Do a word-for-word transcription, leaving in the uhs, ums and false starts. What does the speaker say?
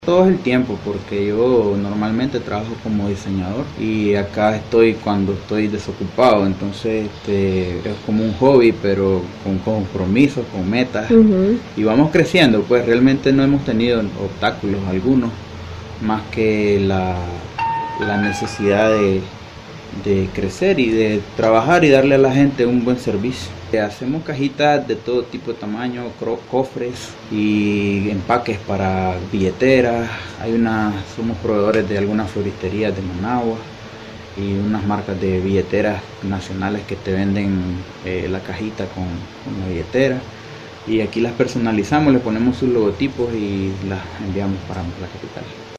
Todo el tiempo, porque yo normalmente trabajo como diseñador y acá estoy cuando estoy desocupado, entonces este, es como un hobby, pero con compromisos, con metas, Ujú. y vamos creciendo. Pues realmente no hemos tenido obstáculos algunos, más que la, la necesidad de, de crecer y de trabajar y darle a la gente un buen servicio. Hacemos cajitas de todo tipo de tamaño, cofres y empaques para billeteras. Hay una, somos proveedores de algunas floristerías de Managua y unas marcas de billeteras nacionales que te venden eh, la cajita con, con la billetera. Y aquí las personalizamos, le ponemos sus logotipos y las enviamos para la capital.